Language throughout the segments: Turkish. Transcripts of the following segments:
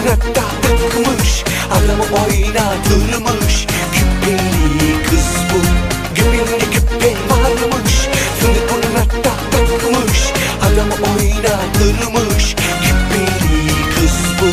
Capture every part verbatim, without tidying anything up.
burnuna takmış, adamı oynatırmış. Küpeli kız bu, göbeğinde küpe varmış. Fındık burnuna takmış, adamı oynatırmış. Küpeli kız bu.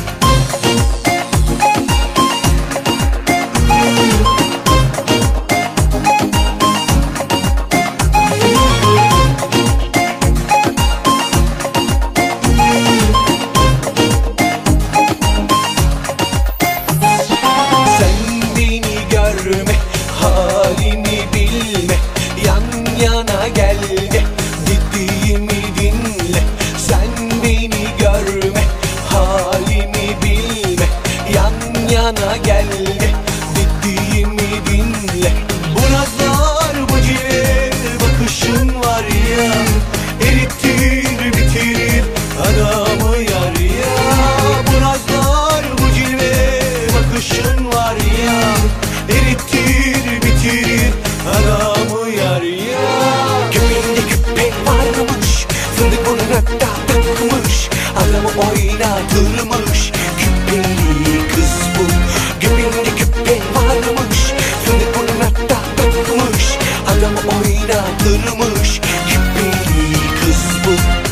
Halimi bilme, yan yana gel de dediğimi dinle. Sen beni görme, halimi bilme, yan yana gel de dediğimi dinle. Bu nazlar, bu cilve bakışın var ya, erittir bitirir adamı yar ya. Bu nazlar, bu cilve bakışın var ya, erittir bitirir adamı yar ya. Göbeğinde küpe varmış, fındık burnuna takmış, adamı oynatırmış. Küpeli kız bu, göbeğinde küpe varmış, fındık burnuna takmış, adamı oynatırmış. Küpeli kız bu.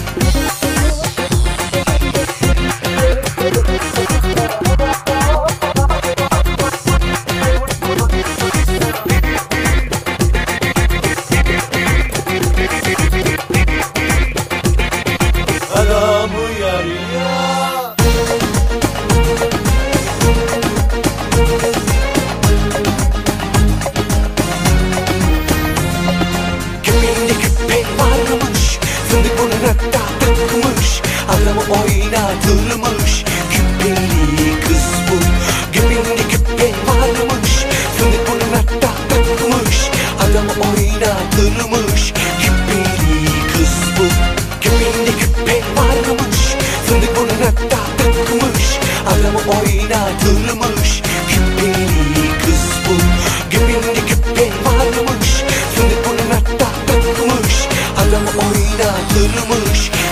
Adamı yar ya. Göbeğinde küpe varmış, fındık burnuna takmış, adamı oynatırmış. Küpeli kız bu, göbeğinde küpe varmış, fındık burnuna takmış, adamı oynatırmış. Küpeli kız bu. Göbeğinde küpe varmış, fındık burnuna takmış, adamı oynatırmış. Küpeli kız bu. Göbeğinde küpe varmış, fındık burnuna takmış, adamı oynatırmış.